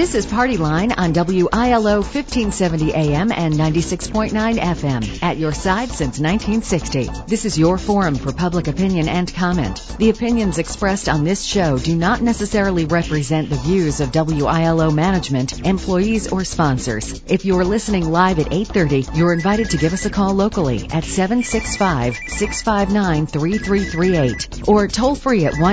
This is Party Line on WILO 1570 AM and 96.9 FM. At your side since 1960. This is your forum for public opinion and comment. The opinions expressed on this show do not necessarily represent the views of WILO management, employees, or sponsors. If you're listening live at 8:30, you're invited to give us a call locally at 765-659-3338 or toll free at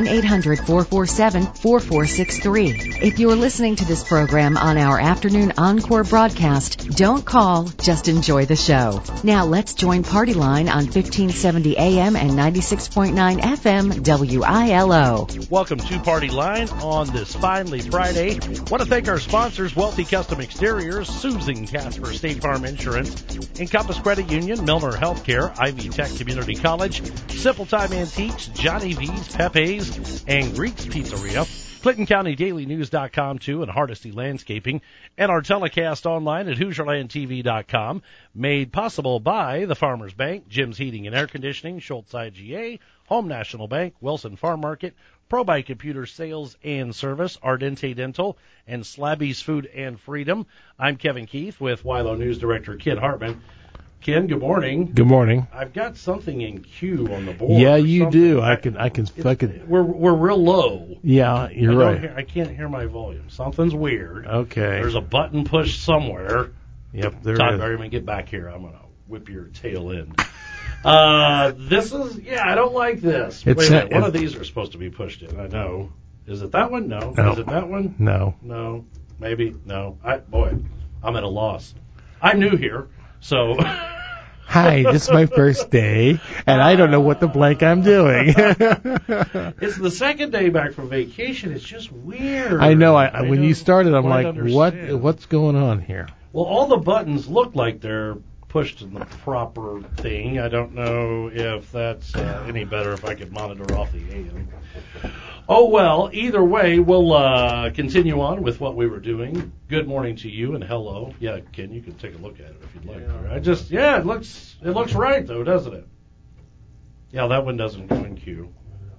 1-800-447-4463. If you're listening to this program on our afternoon encore broadcast, don't call, just enjoy the show. Now let's join Party Line on 1570 AM and 96.9 FM WILO. Welcome to Party Line on this finally Friday. Want to thank our sponsors, Wealthy Custom Exteriors, Susan Casper State Farm Insurance, Encompass Credit Union, Milner Healthcare, Ivy Tech Community College, Simple Time Antiques, Johnny V's, Pepe's, and Greek's Pizzeria. ClintonCountyDailyNews.com, too, and Hardesty Landscaping, and our telecast online at HoosierLandTV.com, made possible by the Farmers Bank, Jim's Heating and Air Conditioning, Schultz IGA, Home National Bank, Wilson Farm Market, ProBuy Computer Sales and Service, Ardente Dental, and Slabby's Food and Freedom. I'm Kevin Keith with WILO News Director Ken Hartman. Ken, good morning. Good morning. I've got something in queue on the board. Yeah, you do. I can. We're real low. Yeah, you're right. I can't hear my volume. Something's weird. Okay. There's a button pushed somewhere. Yep, there Todd is. Berryman, get back here. I'm gonna whip your tail end. This is I don't like this. Wait a minute. One of these are supposed to be pushed in. I know. Is it that one? No. Is it that one? No. No. Maybe. No. I'm at a loss. I'm new here. So, hi, this is my first day, and I don't know what the blank I'm doing. It's the second day back from vacation. It's just weird. I know. When you started, I'm like, what's going on here? Well, all the buttons look like they're pushed in the proper thing. I don't know if that's any better if I could monitor off the AM. Oh, well, either way, we'll continue on with what we were doing. Good morning to you and hello. Yeah, Ken, you can take a look at it if you'd like. Yeah. It looks right, though, doesn't it? Yeah, that one doesn't go in queue.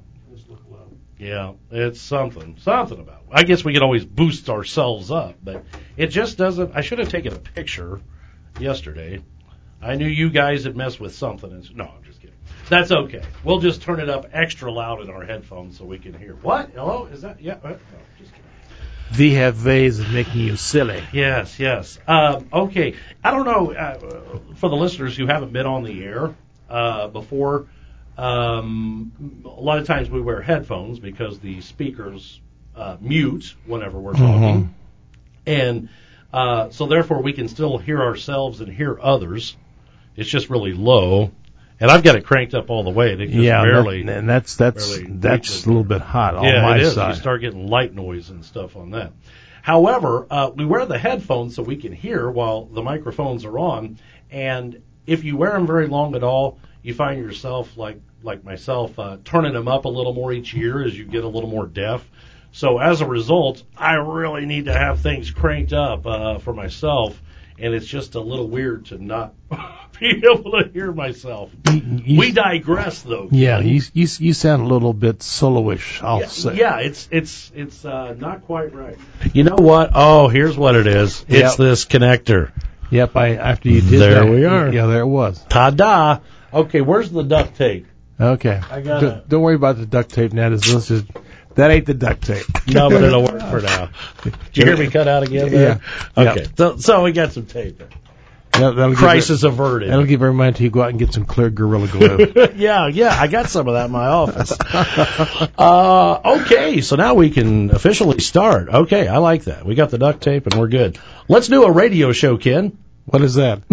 Yeah, it's something about it. I guess we could always boost ourselves up, but it just doesn't. I should have taken a picture yesterday. I knew you guys had messed with something. No, I'm just kidding. That's okay. We'll just turn it up extra loud in our headphones so we can hear. What? Hello? Is that? Yeah. No, just kidding. We have ways of making you silly. Yes. Okay. I don't know, for the listeners who haven't been on the air before, a lot of times we wear headphones because the speakers mute whenever we're talking. And so therefore we can still hear ourselves and hear others. It's just really low. And I've got it cranked up all the way. It just barely. And that's a little bit hot on my it is. side. You start getting light noise and stuff on that. However, we wear the headphones so we can hear while the microphones are on. And if you wear them very long at all, you find yourself, like myself, turning them up a little more each year as you get a little more deaf. So as a result, I really need to have things cranked up for myself. And it's just a little weird to not be able to hear myself. We digress, though. Yeah, you sound a little bit soloish, I'll say. Yeah, it's not quite right. You know what? Oh, here's what it is. It's this connector. Yep, after you did there that. We are. Yeah, there it was. Ta-da! Okay, where's the duct tape? Okay. Don't worry about the duct tape now. That ain't the duct tape. No, but it'll work for now. Did you hear me cut out again there? Yeah. Okay, so we got some tape. Crisis averted. That'll give everybody until you go out and get some clear Gorilla Glue. Yeah, I got some of that in my office. Okay, so now we can officially start. Okay, I like that. We got the duct tape and we're good. Let's do a radio show, Ken. What is that?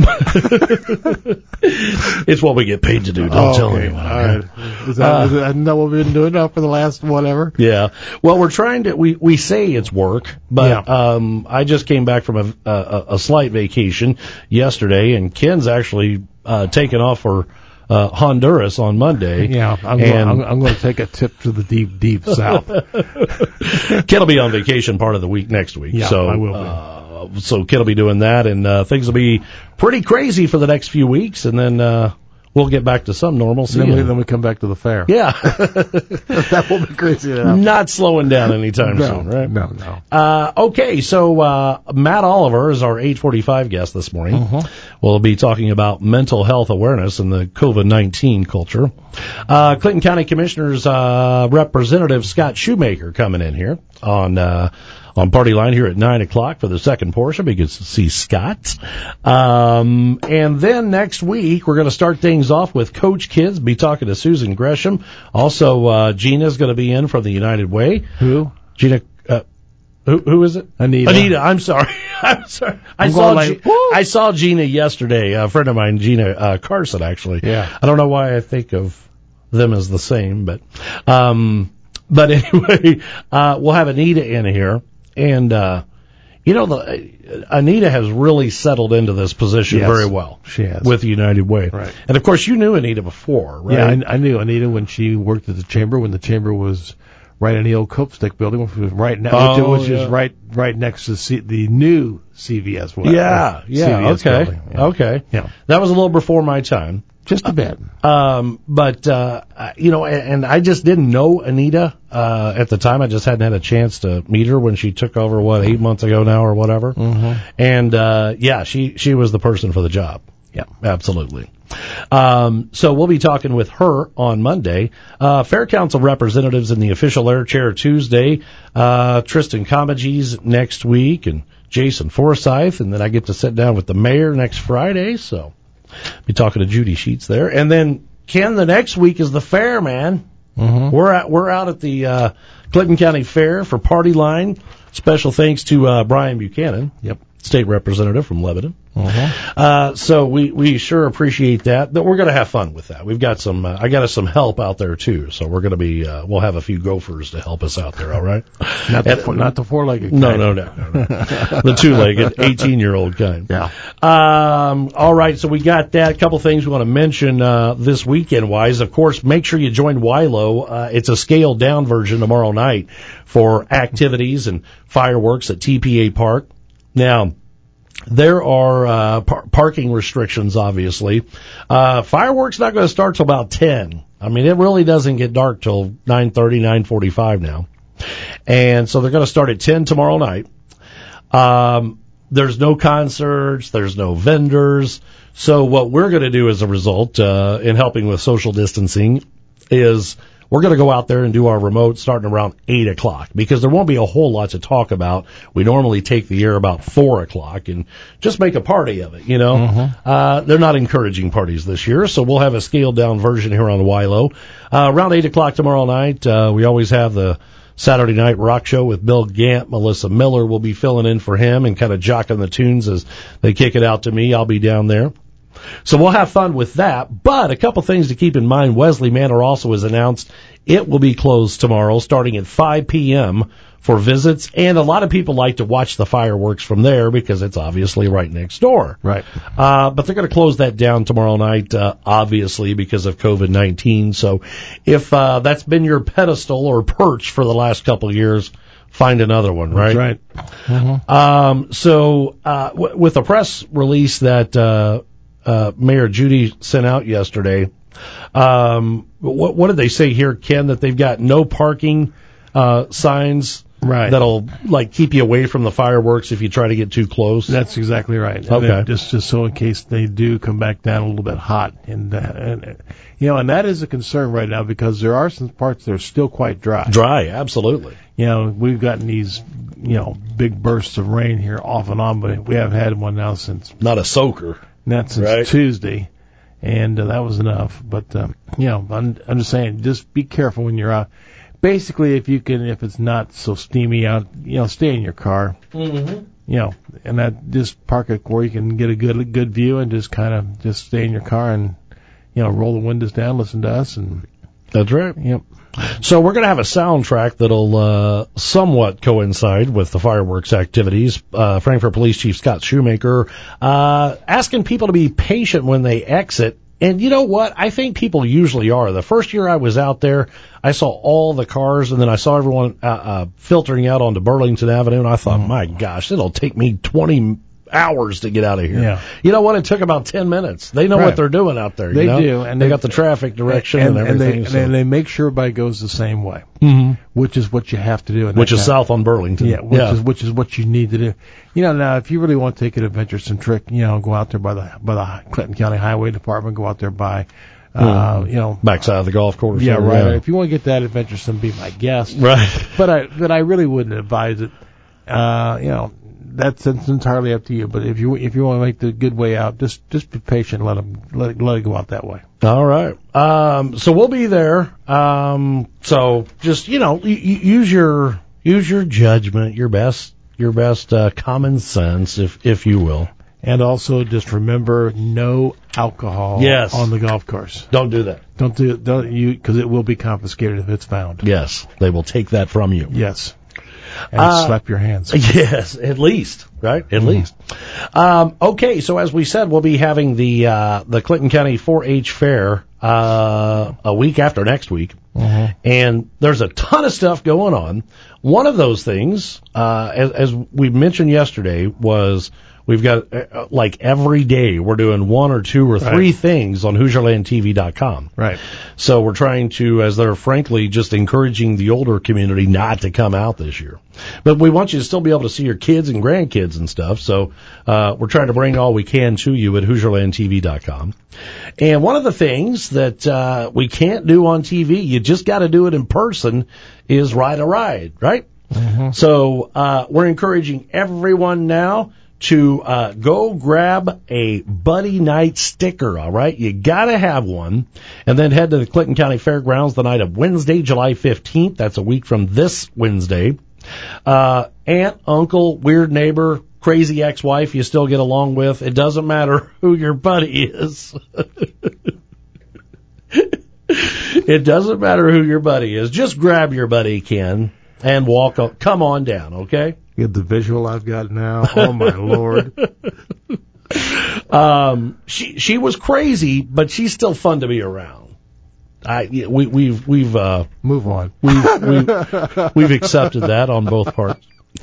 It's what we get paid to do. Don't tell anyone. All right. Is that what we've been doing now for the last whatever? Yeah. Well, we're trying to. We say it's work, but I just came back from a slight vacation yesterday, and Ken's actually taken off for Honduras on Monday. Yeah, I'm going to take a trip to the deep south. Ken will be on vacation part of the week next week. Yeah, so I will be. So Ken will be doing that, and things will be pretty crazy for the next few weeks, and then we'll we'll get back to some normalcy. Then we come back to the fair. Yeah. That will be crazy enough. Not slowing down anytime soon, right? No. Okay, so Matt Oliver is our 8:45 guest this morning. We'll be talking about mental health awareness in the COVID-19 culture. Clinton County Commissioner's Representative Scott Shoemaker coming in here on Party Line here at 9 o'clock for the second portion. We get to see Scott. And then next week, we're going to start things off with Coach Kids, be talking to Susan Gresham. Also, Gina's going to be in from the United Way. Who? Gina, who is it? Anita, I'm sorry. I saw Gina yesterday, a friend of mine, Gina Carson, actually. Yeah. I don't know why I think of them as the same, but anyway, we'll have Anita in here. And, Anita has really settled into this position very well. She has. With United Way. Right. And, of course, you knew Anita before, right? Yeah, I knew Anita when she worked at the chamber, when the chamber was right in the old Copestick building, which was right now, which is right next to the new CVS. Yeah, CVS okay. building. Yeah. Okay. Yeah. That was a little before my time. Just a bit. And I just didn't know Anita at the time. I just hadn't had a chance to meet her when she took over, 8 months ago now or whatever. And, she was the person for the job. Yeah, absolutely. So we'll be talking with her on Monday. Fair Council representatives in the official air chair Tuesday. Tristan Comegys next week and Jason Forsyth. And then I get to sit down with the mayor next Friday. So be talking to Judy Sheets there. And then Ken, the next week is the fair, man. We're out at the Clinton County Fair for Party Line. Special thanks to Brian Buchanan. Yep. State representative from Lebanon. So we sure appreciate that. But we're going to have fun with that. We've got I got us some help out there too. So we're going to be, we'll have a few gophers to help us out there. All right. Not the four-legged kind. No. The two-legged 18-year-old kind. Yeah. All right. So we got that. A couple things we want to mention, this weekend wise. Of course, make sure you join WILO. It's a scaled down version tomorrow night for activities and fireworks at TPA Park. Now, there are parking restrictions, obviously. Fireworks not going to start till about 10. I mean, it really doesn't get dark till 9:30, 9:45 now. And so they're going to start at 10 tomorrow night. There's no concerts. There's no vendors. So what we're going to do as a result, in helping with social distancing, is we're going to go out there and do our remote starting around 8 o'clock because there won't be a whole lot to talk about. We normally take the air about 4 o'clock and just make a party of it, They're not encouraging parties this year, so we'll have a scaled-down version here on WILO. Around 8 o'clock tomorrow night, we always have the Saturday Night Rock Show with Bill Gant. Melissa Miller will be filling in for him and kind of jocking the tunes as they kick it out to me. I'll be down there. So we'll have fun with that, but a couple things to keep in mind. Wesley Manor also has announced it will be closed tomorrow starting at 5 p.m. for visits, and a lot of people like to watch the fireworks from there because it's obviously right next door. Right. But they're going to close that down tomorrow night, obviously because of COVID-19. So if that's been your pedestal or perch for the last couple of years, find another one, right? That's right. With a press release that Mayor Judy sent out yesterday. What did they say here, Ken? That they've got no parking signs that'll keep you away from the fireworks if you try to get too close. That's exactly right. Okay. Just so in case they do come back down a little bit hot, and that is a concern right now because there are some parts that are still quite dry. Dry, absolutely. We've gotten these big bursts of rain here off and on, but we haven't had one now since not a soaker. Not since Tuesday, and that was enough. But I'm just saying, just be careful when you're out. Basically, if it's not so steamy out, stay in your car. And that just park it where you can get a good view, and just stay in your car and roll the windows down, listen to us, and that's right. Yep. So we're going to have a soundtrack that'll somewhat coincide with the fireworks activities. Frankfort Police Chief Scott Shoemaker asking people to be patient when they exit. And you know what? I think people usually are. The first year I was out there, I saw all the cars, and then I saw everyone filtering out onto Burlington Avenue, and I thought, my gosh, it'll take me 20 hours to get out of here. Yeah. You know what? It took about 10 minutes. They know Right. what they're doing out there. They you know? do, and they got the traffic direction and everything. And they make sure everybody goes the same way, which is what you have to do. in that which is kind south on Burlington. Yeah, which is what you need to do. You know, now if you really want to take an adventuresome trick, you know, go out there by the Clinton County Highway Department, go out there by, you know, backside of the golf course. yeah, right. If you want to get that adventuresome, be my guest. Right. But I really wouldn't advise it. You know, that's entirely up to you. But if you want to make the good way out, just be patient. Let it go out that way. All right. So we'll be there. So just, you know, use your judgment, your best common sense, if you will. And also just remember, no alcohol on the golf course. Don't do that. Don't you, because it will be confiscated if it's found. Yes. They will take that from you. Yes. And slap your hands. Yes, at least, right? At least. Okay, so as we said, we'll be having the Clinton County 4-H Fair a week after next week. And there's a ton of stuff going on. One of those things, as we mentioned yesterday, was we've got, like every day, we're doing one or two or three things on HoosierLandTV.com. Right. So we're trying to, as they're frankly just encouraging the older community not to come out this year. But we want you to still be able to see your kids and grandkids and stuff. So we're trying to bring all we can to you at HoosierLandTV.com. And one of the things that we can't do on TV, you just got to do it in person, is ride a ride, right? So we're encouraging everyone now to go grab a Buddy Night sticker, all right? You got to have one. And then head to the Clinton County Fairgrounds the night of Wednesday, July 15th. That's a week from this Wednesday. Aunt, uncle, weird neighbor, crazy ex-wife you still get along with. It doesn't matter who your buddy is. It doesn't matter who your buddy is. Just grab your buddy, Ken, and come on down, okay? Get the visual I've got now. Oh my Lord. She was crazy, but she's still fun to be around. We've move on. We've accepted that on both parts.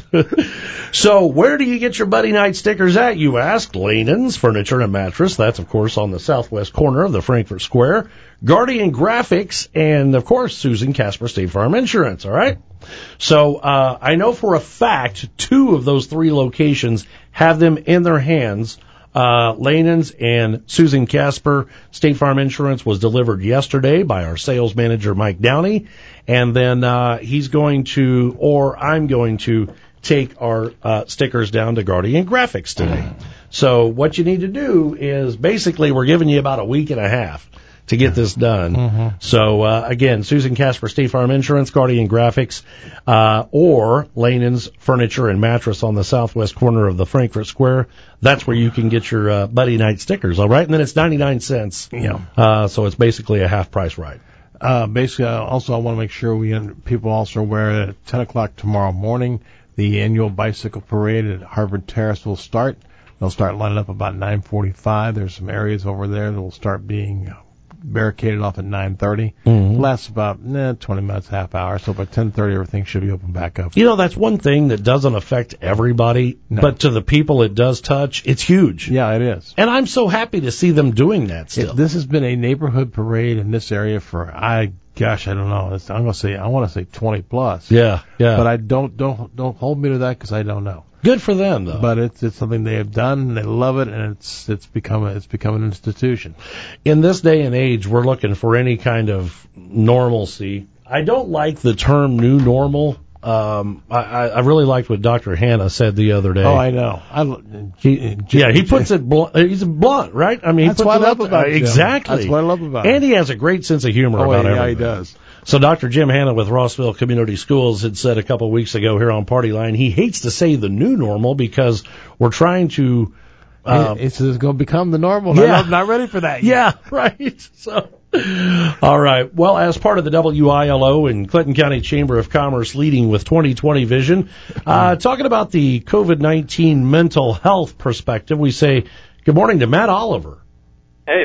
So where do you get your Buddy Night stickers at, you ask? Lanen's Furniture and Mattress. That's, of course, on the southwest corner of the Frankfort Square. Guardian Graphics, and, of course, Susan Casper State Farm Insurance, all right? So I know for a fact 2 of those 3 locations have them in their hands. Lanen's and Susan Casper State Farm Insurance was delivered yesterday by our sales manager, Mike Downey. And then I'm going to take our stickers down to Guardian Graphics today. So what you need to do is basically we're giving you about a week and a half to get this done. So, again, Susan Casper State Farm Insurance, Guardian Graphics, or Lanen's Furniture and Mattress on the southwest corner of the Frankfort Square. That's where you can get your Buddy Night stickers, all right? And then it's 99 cents. Yeah. So it's basically a half-price ride. Basically, also, I want to make sure people also are aware that at 10 o'clock tomorrow morning, the annual bicycle parade at Harvard Terrace will start. They'll start lining up about 9:45. There's some areas over there that will start being barricaded off at 9:30. Lasts about 20 minutes, half hour. So by 10:30, everything should be open back up. You know, that's one thing that doesn't affect everybody, but to the people it does touch, it's huge. Yeah, it is. And I'm so happy to see them doing that still. This has been a neighborhood parade in this area for, I don't know. I want to say 20 plus. Yeah. But I don't hold me to that because I don't know. Good for them, though. But it's something they have done, and they love it, and it's become an institution. In this day and age, we're looking for any kind of normalcy. I don't like the term new normal. I really liked what Dr. Hanna said the other day. Oh, I know. He puts it blunt. He's blunt, right? I mean, that's what I love about him. Exactly. That's what I love about him. And he has a great sense of humor about everything. Yeah, he does. So Dr. Jim Hanna with Rossville Community Schools had said a couple of weeks ago here on Party Line, he hates to say the new normal because we're trying to... it's going to become the normal. Yeah. I'm not ready for that yet. Yeah, right. So, all right. Well, as part of the WILO and Clinton County Chamber of Commerce leading with 2020 vision, talking about the COVID-19 mental health perspective, we say good morning to Matt Oliver. Hey,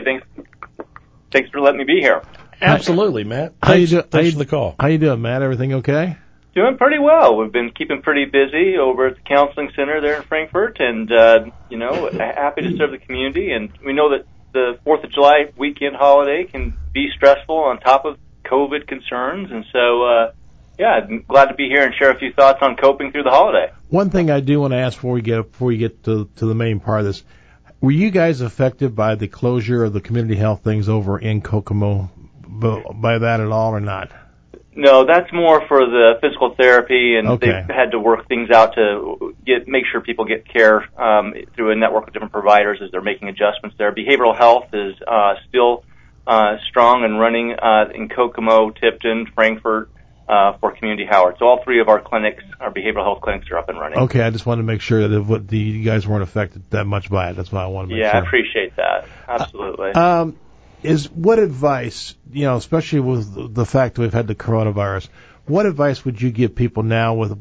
thanks for letting me be here. Absolutely, Matt. How you Thanks for the call. How you doing, Matt? Everything okay? Doing pretty well. We've been keeping pretty busy over at the counseling center there in Frankfort, and happy to serve the community. And we know that the 4th of July weekend holiday can be stressful on top of COVID concerns, and so I'm glad to be here and share a few thoughts on coping through the holiday. One thing I do want to ask before we get to the main part of this, were you guys affected by the closure of the community health things over in Kokomo by that at all or not? No, that's more for the physical therapy, and Okay. they've had to work things out to make sure people get care through a network of different providers as they're making adjustments there. Behavioral health is still strong and running in Kokomo, Tipton, Frankfort for Community Howard. So all three of our clinics, our behavioral health clinics, are up and running. Okay, I just wanted to make sure that you guys weren't affected that much by it. That's why I wanted to make sure. Yeah, I appreciate that. Absolutely. What advice, especially with the fact that we've had the coronavirus, what advice would you give people now with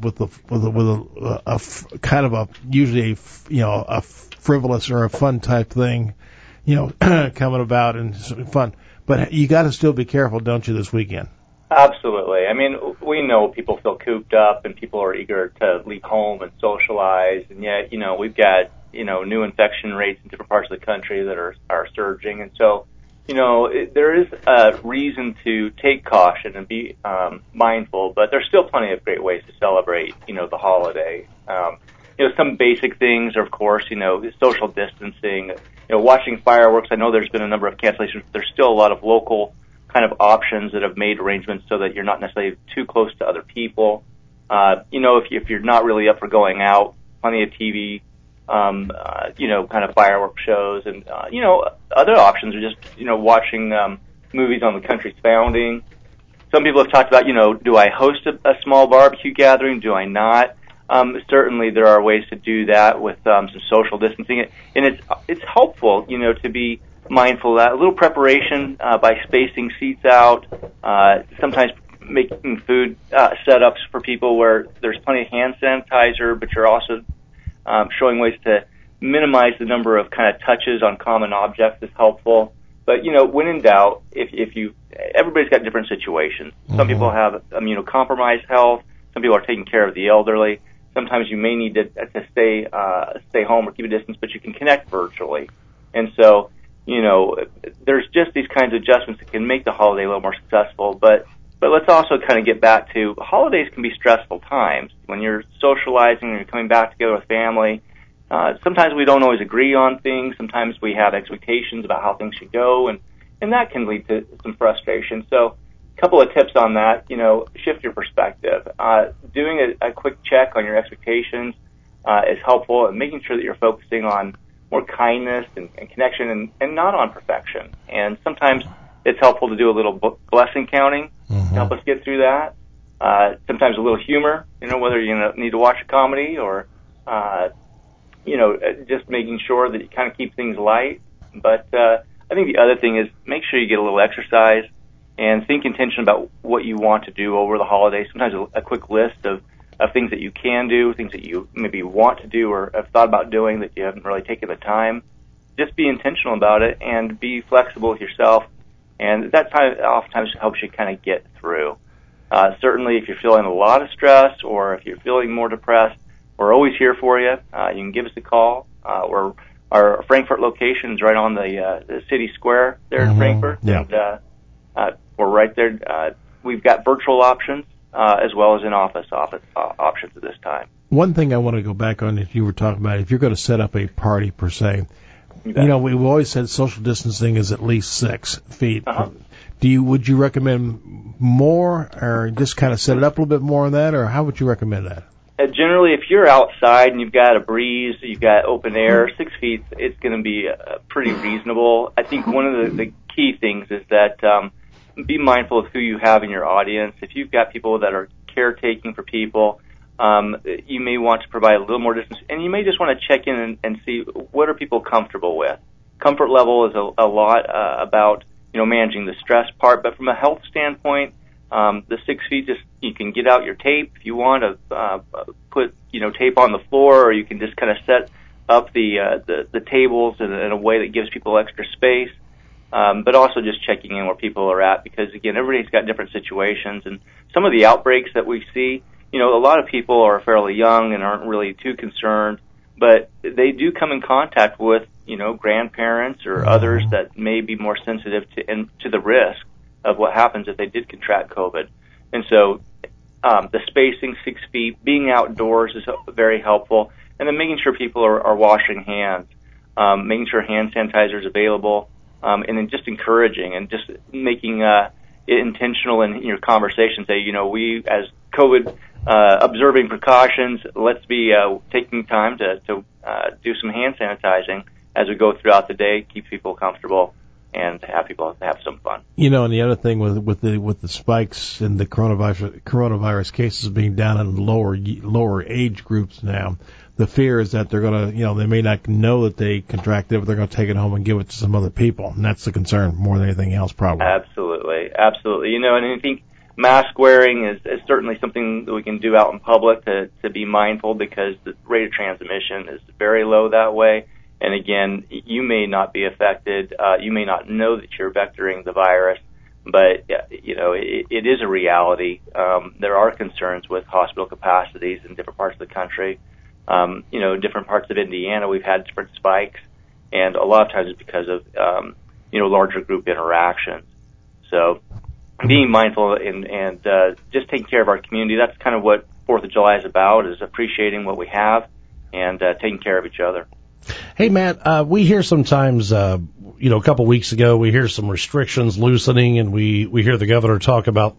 a kind of a usually a frivolous or a fun type thing, coming about and fun, but you got to still be careful, don't you, this weekend? Absolutely. I mean, we know people feel cooped up and people are eager to leave home and socialize, and yet, we've got, new infection rates in different parts of the country that are surging, and so, there is a reason to take caution and be mindful, but there's still plenty of great ways to celebrate, the holiday. Some basic things are, of course, social distancing, watching fireworks. I know there's been a number of cancellations, but there's still a lot of local kind of options that have made arrangements so that you're not necessarily too close to other people. If you're not really up for going out, plenty of TV, kind of firework shows, and other options are just watching movies on the country's founding. Some people have talked about do I host a small barbecue gathering? Do I not? Certainly there are ways to do that with some social distancing, and it's helpful to be mindful of that. A little preparation by spacing seats out, sometimes making food setups for people where there's plenty of hand sanitizer, but you're also showing ways to minimize the number of kind of touches on common objects is helpful. But, when in doubt, everybody's got different situations. Mm-hmm. Some people have immunocompromised health. Some people are taking care of the elderly. Sometimes you may need to stay home or keep a distance, but you can connect virtually. And so, there's just these kinds of adjustments that can make the holiday a little more successful. But let's also kind of get back to holidays can be stressful times. When you're socializing and you're coming back together with family, sometimes we don't always agree on things. Sometimes we have expectations about how things should go, and that can lead to some frustration. So a couple of tips on that, shift your perspective. Doing a quick check on your expectations is helpful, and making sure that you're focusing on more kindness and connection and not on perfection. And sometimes it's helpful to do a little blessing counting to help us get through that. Sometimes a little humor, whether you need to watch a comedy or, just making sure that you kind of keep things light. But I think the other thing is make sure you get a little exercise and think intention about what you want to do over the holidays. Sometimes a quick list of things that you can do, things that you maybe want to do or have thought about doing that you haven't really taken the time. Just be intentional about it and be flexible with yourself. And that oftentimes helps you kind of get through. Certainly, if you're feeling a lot of stress or if you're feeling more depressed, we're always here for you. You can give us a call. Our Frankfort location is right on the city square there in Frankfort. Yeah. And we're right there. We've got virtual options as well as in-office options at this time. One thing I want to go back on, if you were talking about, if you're going to set up a party per se, we've always said social distancing is at least 6 feet. Uh-huh. Would you recommend more, or just kind of set it up a little bit more on that, or how would you recommend that? Generally, if you're outside and you've got a breeze, you've got open air, 6 feet, it's going to be pretty reasonable. I think one of the key things is that be mindful of who you have in your audience. If you've got people that are caretaking for people, you may want to provide a little more distance, and you may just want to check in and see what are people comfortable with. Comfort level is a lot about managing the stress part, but from a health standpoint, the 6 feet, just you can get out your tape if you want to put tape on the floor, or you can just kind of set up the tables in a way that gives people extra space. But also just checking in where people are at, because again, everybody's got different situations, and some of the outbreaks that we see, a lot of people are fairly young and aren't really too concerned, but they do come in contact with, grandparents or others that may be more sensitive to the risk of what happens if they did contract COVID. And so the spacing, 6 feet, being outdoors is very helpful, and then making sure people are washing hands, making sure hand sanitizer is available, and then just encouraging and just making it intentional in your conversation. Say, we as COVID observing precautions, let's be taking time to do some hand sanitizing as we go throughout the day, keep people comfortable, and have people have some fun. And the other thing with the spikes in the coronavirus cases being down in lower age groups now, the fear is that they're going to, they may not know that they contracted it, but they're going to take it home and give it to some other people, and that's the concern more than anything else, probably. Absolutely. And I think mask wearing is certainly something that we can do out in public to be mindful, because the rate of transmission is very low that way. And again, you may not be affected. You may not know that you're vectoring the virus, but it is a reality. There are concerns with hospital capacities in different parts of the country. Different parts of Indiana, we've had different spikes, and a lot of times it's because of larger group interactions. So being mindful and just taking care of our community. That's kind of what 4th of July is about, is appreciating what we have and taking care of each other. Hey, Matt, we hear sometimes, a couple weeks ago, we hear some restrictions loosening, and we hear the governor talk about,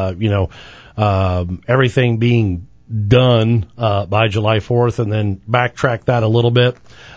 everything being done by July 4th, and then backtrack that a little bit.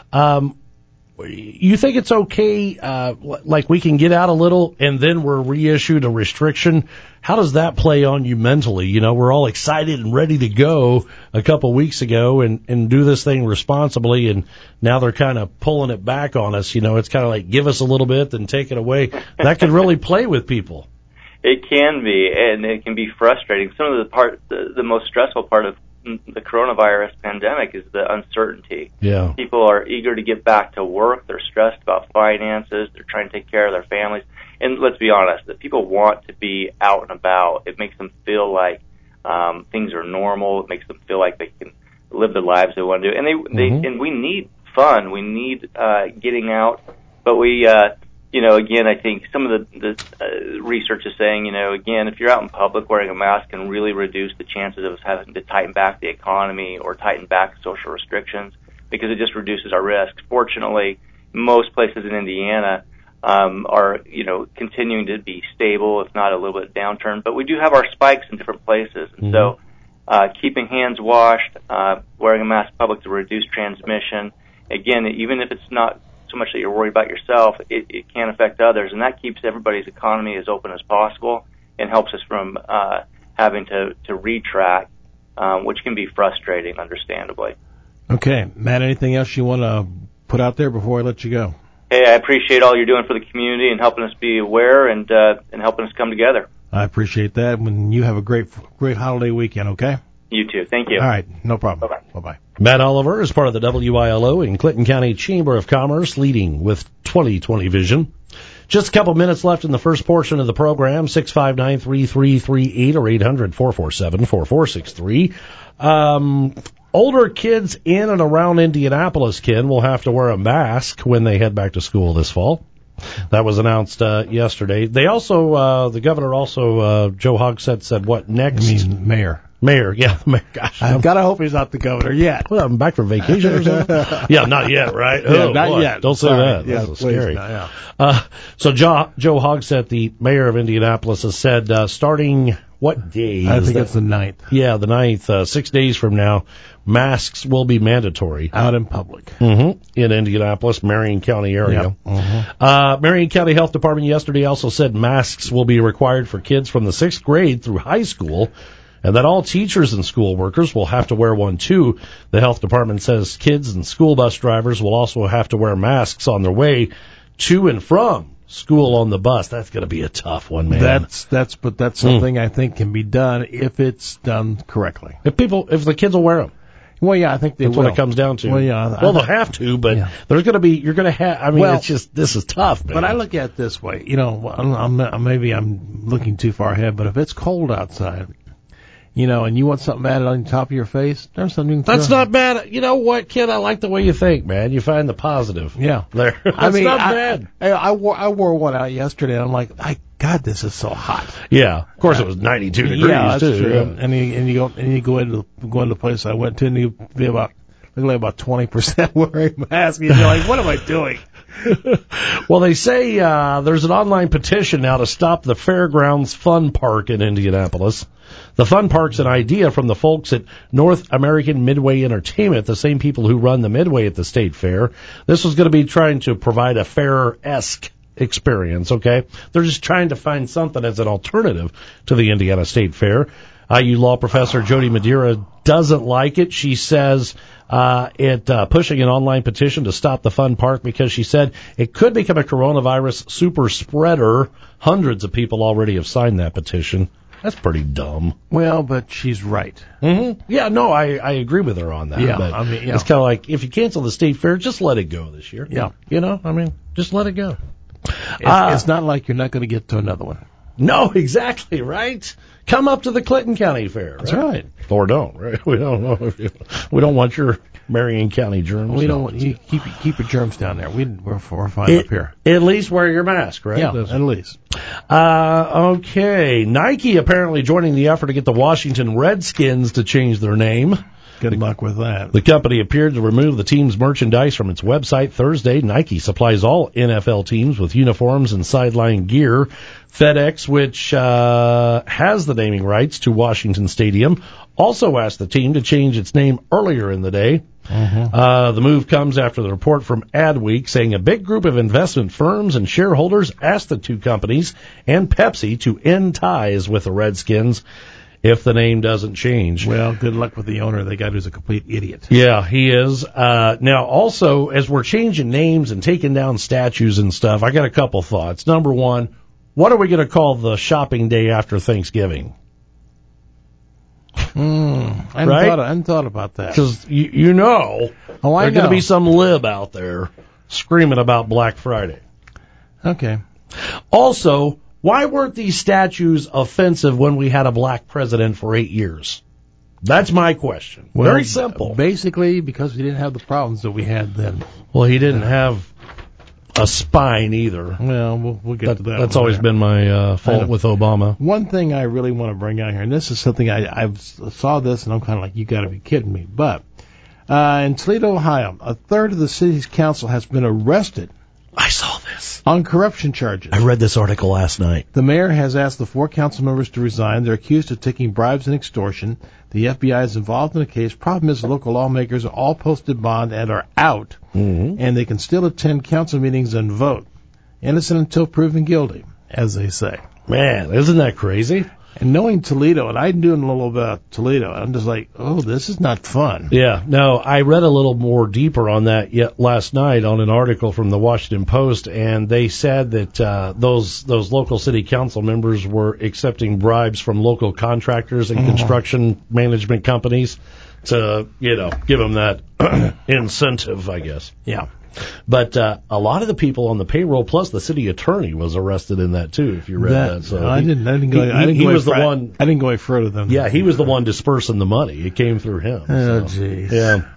You think it's okay, like we can get out a little and then we're reissued a restriction? How does that play on you mentally? We're all excited and ready to go a couple weeks ago and do this thing responsibly, and now they're kind of pulling it back on us. It's kind of like, give us a little bit, then take it away. That can really play with people. It can be, and it can be frustrating. Some of the most stressful part of the coronavirus pandemic is the uncertainty. Yeah. People are eager to get back to work. They're stressed about finances. They're trying to take care of their families. And let's be honest, that people want to be out and about. It makes them feel like things are normal. It makes them feel like they can live the lives they want to do. And and we need fun. We need getting out. But we again, I think some of the research is saying, again, if you're out in public, wearing a mask can really reduce the chances of us having to tighten back the economy or tighten back social restrictions, because it just reduces our risk. Fortunately, most places in Indiana are, continuing to be stable, if not a little bit downturn. But we do have our spikes in different places. And so keeping hands washed, wearing a mask in public to reduce transmission, again, even if it's not so much that you're worried about yourself, it can affect others, and that keeps everybody's economy as open as possible and helps us from having to retract, which can be frustrating, understandably. Okay, Matt, anything else you want to put out there before I let you go? Hey, I appreciate all you're doing for the community and helping us be aware and helping us come together. I appreciate that. When you have a great holiday weekend, okay? You too. Thank you. All right, no problem. Bye-bye. Bye-bye. Matt Oliver is part of the WILO in Clinton County Chamber of Commerce, leading with 20/20 vision. Just a couple minutes left in the first portion of the program, 659-3338 or 800-447-4463. Older kids in and around Indianapolis, Ken, will have to wear a mask when they head back to school this fall. That was announced yesterday. They also, the governor also, Joe Hogsett said what next? Mayor. Mayor, yeah, mayor. Gosh, I've got to hope he's not the governor yet. Well, I'm back from vacation or something. Yeah, not yet, right? Yeah, not yet. Don't say that. Yeah, That's scary. Not, yeah. So Joe Hogsett, the mayor of Indianapolis, has said starting what day? I think it's the 9th. Yeah, the 9th. 6 days from now, masks will be mandatory out in public. In Indianapolis, Marion County area. Yep. Marion County Health Department yesterday also said masks will be required for kids from the 6th grade through high school, and that all teachers and school workers will have to wear one too. The health department says kids and school bus drivers will also have to wear masks on their way to and from school on the bus. That's going to be a tough one, man. That's something I think can be done if it's done correctly. If the kids will wear them. Well, yeah, I think that's will. What it comes down to. Well, yeah, they'll have to, but there's going to be. You're going to have. I mean, it's just this is tough, man. But I look at it this way. Maybe I'm looking too far ahead, but if it's cold outside, and you want something added on top of your face, there's something. That's not bad. You know what, kid? I like the way you think, man. You find the positive. Yeah. There. That's not bad. I wore one out yesterday, and I'm like, God, this is so hot. Yeah. Of course, it was 92 degrees yeah, that's too. True. Yeah. And you go into the place I went to, and you be about 20% wearing masks. And you're like, what am I doing? Well, they say there's an online petition now to stop the Fairgrounds Fun Park in Indianapolis. The Fun Park's an idea from the folks at North American Midway Entertainment, the same people who run the Midway at the State Fair. This was going to be trying to provide a fair-esque experience, okay? They're just trying to find something as an alternative to the Indiana State Fair. IU law professor Jody Madeira doesn't like it. She says pushing an online petition to stop the fun park because she said it could become a coronavirus super spreader. Hundreds of people already have signed that petition. That's pretty dumb. Well, but she's right. Mm-hmm. Yeah, no, I agree with her on that. Yeah, but yeah. It's kind of like if you cancel the state fair, just let it go this year. Yeah. Just let it go. It's not like you're not going to get to another one. No, exactly, right? Come up to the Clinton County Fair. That's right. Or don't, right? We don't know. We don't want your Marion County germs. We don't want you keep your germs down there. We're fine up here. At least wear your mask, right? Yeah, at least. Okay. Nike apparently joining the effort to get the Washington Redskins to change their name. Good luck with that. The company appeared to remove the team's merchandise from its website Thursday. Nike supplies all NFL teams with uniforms and sideline gear. FedEx, which has the naming rights to Washington Stadium, also asked the team to change its name earlier in the day. The move comes after the report from Adweek saying a big group of investment firms and shareholders asked the two companies and Pepsi to end ties with the Redskins if the name doesn't change. Well, good luck with the owner. They got who's a complete idiot. Yeah, he is. Now, also, as we're changing names and taking down statues and stuff, I got a couple thoughts. Number one, what are we going to call the shopping day after Thanksgiving? I hadn't thought about that. Because there's going to be some lib out there screaming about Black Friday. Okay. Also, why weren't these statues offensive when we had a black president for 8 years? That's my question. Well, very simple. Basically, because we didn't have the problems that we had then. Well, he didn't have a spine either. Well, we'll get to that. That's always been my fault with Obama. One thing I really want to bring out here, and this is something I saw this, and I'm kind of like, you got to be kidding me. But in Toledo, Ohio, a third of the city's council has been arrested. I saw this. On corruption charges. I read this article last night. The mayor has asked the 4 council members to resign. They're accused of taking bribes and extortion. The FBI is involved in the case. Problem is, the local lawmakers are all posted bond and are out, and they can still attend council meetings and vote. Innocent until proven guilty, as they say. Man, isn't that crazy? And knowing Toledo, and I'm doing a little about Toledo, I'm just like, oh, this is not fun. Yeah, no, I read a little more deeper on that last night on an article from the Washington Post, and they said that those local city council members were accepting bribes from local contractors and construction management companies to, give them that incentive, I guess. Yeah. But a lot of the people on the payroll, plus the city attorney, was arrested in that too. If you read that, so I didn't go. I didn't go any further than. Yeah, he was the one dispersing the money. It came through him. Oh, jeez.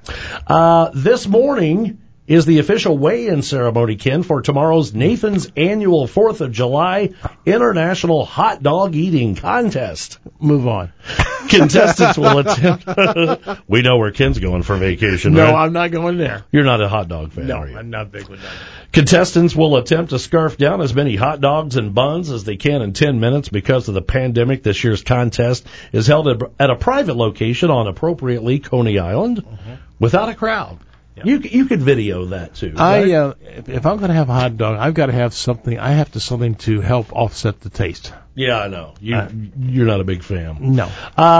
Yeah. This morning is the official weigh-in ceremony, Ken, for tomorrow's Nathan's annual 4th of July International Hot Dog Eating Contest. Move on. Contestants will attempt. We know where Ken's going for vacation. No, right? I'm not going there. You're not a hot dog fan, are you? I'm not big with that. Contestants will attempt to scarf down as many hot dogs and buns as they can in 10 minutes. Because of the pandemic, this year's contest is held at a private location on appropriately Coney Island without a crowd. Yeah. You could video that too. Right? If I'm going to have a hot dog, I've got to have something. I have something to help offset the taste. Yeah, I know. You're not a big fan. No.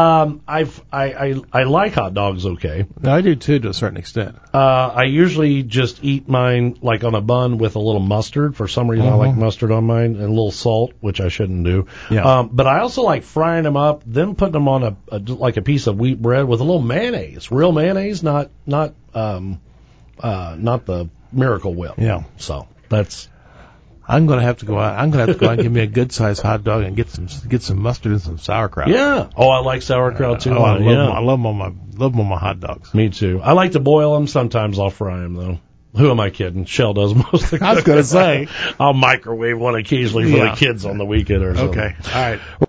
I like hot dogs. Okay. No, I do too, to a certain extent. I usually just eat mine like on a bun with a little mustard. For some reason, I like mustard on mine and a little salt, which I shouldn't do. Yeah. But I also like frying them up, then putting them on a piece of wheat bread with a little mayonnaise, real mayonnaise, not the Miracle Whip. Yeah. So that's. I'm going to have to go out. I'm going to have to go out and give me a good sized hot dog and get some mustard and some sauerkraut. Yeah. Oh, I like sauerkraut too. I love them on my hot dogs. Me too. I like to boil them. Sometimes I'll fry them though. Who am I kidding? Shell does most of the cooking. I was going to say. I'll microwave one occasionally for the kids on the weekend or something. Okay. All right.